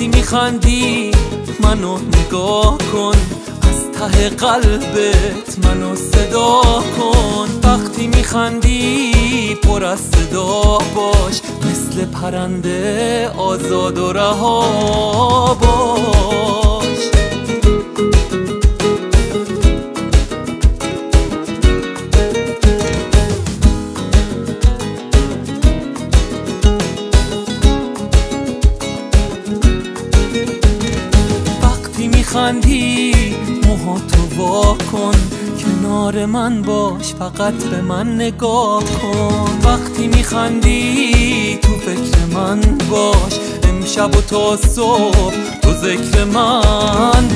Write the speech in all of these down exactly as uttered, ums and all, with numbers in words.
وقتی میخندی منو نگاه کن، از ته قلبت منو صدا کن. وقتی میخندی پر از صدا باش، مثل پرنده آزاد و رها باش. وقتی میخندی موهاتو وا کن، کنار من باش فقط به من نگاه کن. وقتی میخندی تو فکر من باش، امشب و تا صبح تو ذکر من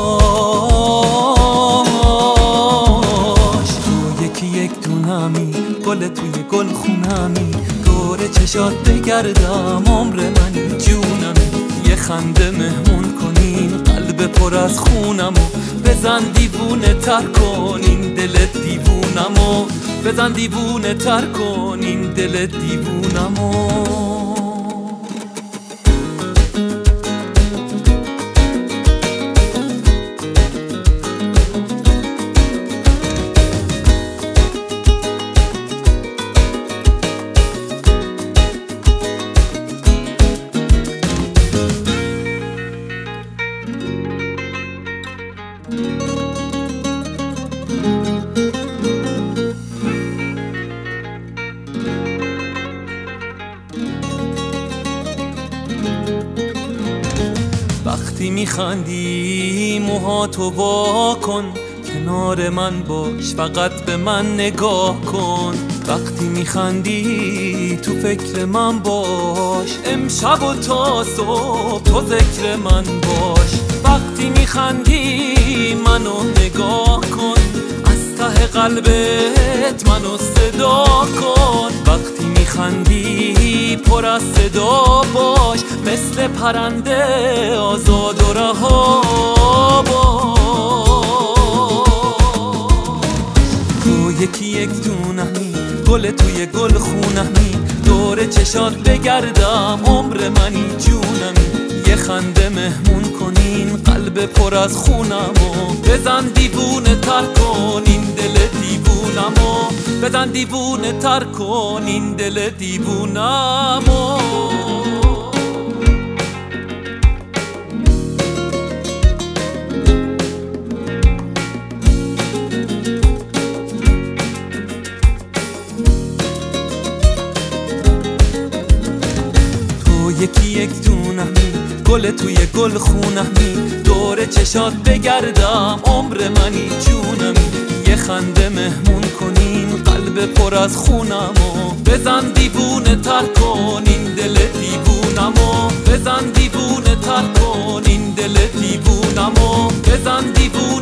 باش. تو یکی یک دونمی، گل توی گل خونمی، دور چشات بگردم عمر منی جونمی. یه خنده مهمون کنین قلب پر از خونمو، بزن دیوونه تر کن این دل دیوونمو، بزن دیوونه تر کن این دل دیوونمو. وقتی میخندی موهاتو وا کن، کنار من باش فقط به من نگاه کن. وقتی میخندی تو فکر من باش، امشب و تا صبح تو ذکر من باش. وقتی میخندی منو نگاه کن، از ته قلبت منو صدا کن. وقتی میخندی پر از صدا باش، مثل پرنده آزاد و رها باش. تو یکی یک دونمی، گل توی گل خونمی، دور چشات بگردم عمر منی جونمی. یه خنده مهمون کنین قلب پر از خونمو، بزن دیوونه تر کن این دل دیوونمو، بزن دیوونه تر کن این دل دیوونمو. یکی یک دونمی، گل توی گل خونمی، دور چشات بگردم عمر منی جونمی. یه خنده مهمون کنین قلب پر از خونمو، بزن دیوونه تر کن این دل دیوونمو، بزن دیوونه تر کن این دل دیوونمو، بزن دیوونه